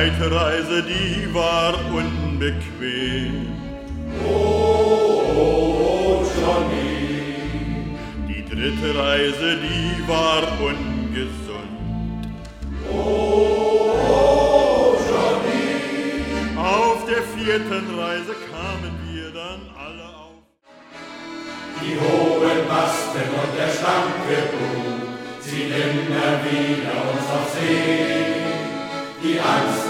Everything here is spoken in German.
zweite Reise, die war unbequem. Oh, Johnny. Die dritte Reise, die war ungesund. Oh, Johnny. Auf der vierten Reise kamen wir dann alle auf. Die hohen Masten und der schlanke Bug ziehen immer wieder uns auf See. Die Angst